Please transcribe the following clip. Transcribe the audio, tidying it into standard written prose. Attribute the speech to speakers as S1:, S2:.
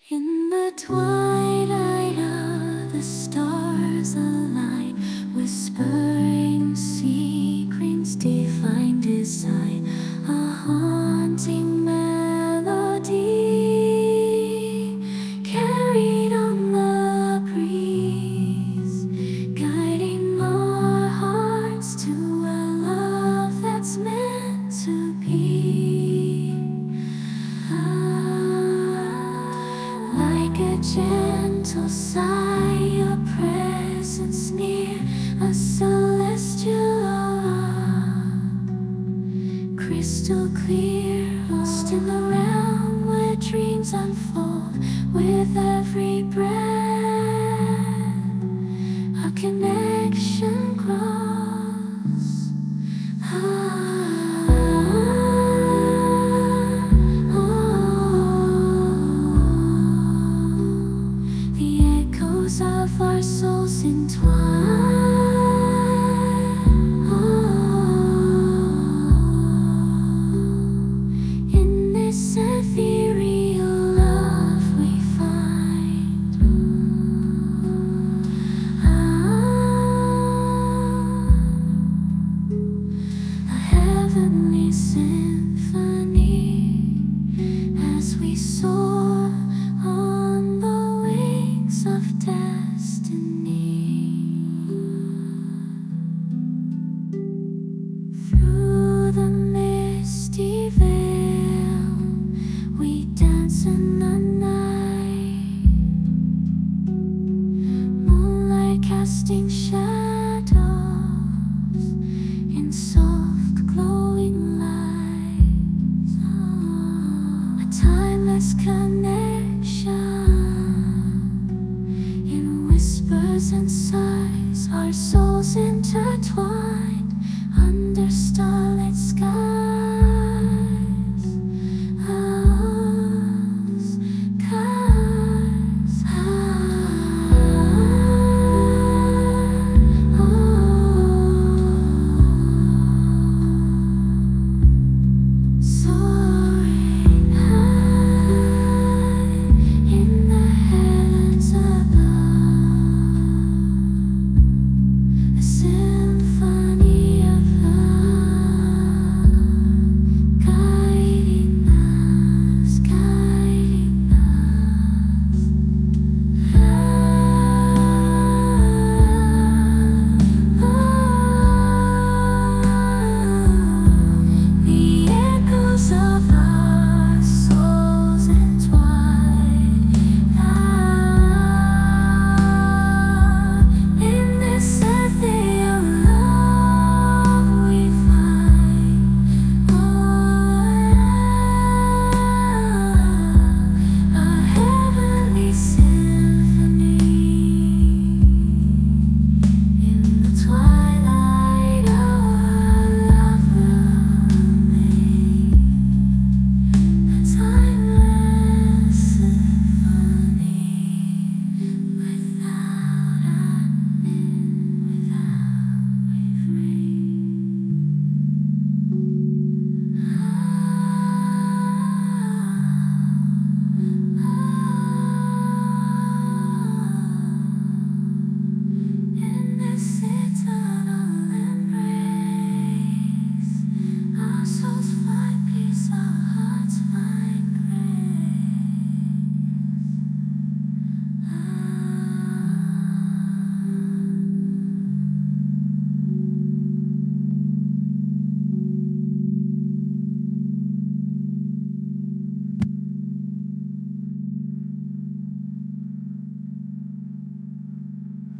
S1: In the twilight of the stars align, whispering secrets, divine design, a haunting melody carried on the breeze, guiding our hearts to a love that's meant to be. Like a gentle sigh, a presence near, a celestial awe, crystal clear, lost in the realm where dreams unfold. With every breath, a connection grows. Of our souls entwined, in this ethereal love we find a heavenly symphony as we soar on the wings of destiny. Through the misty veil, we dance in the night, moonlight casting shadows in soft glowing lights. A timeless connection, in whispers and sighs, our souls intertwine.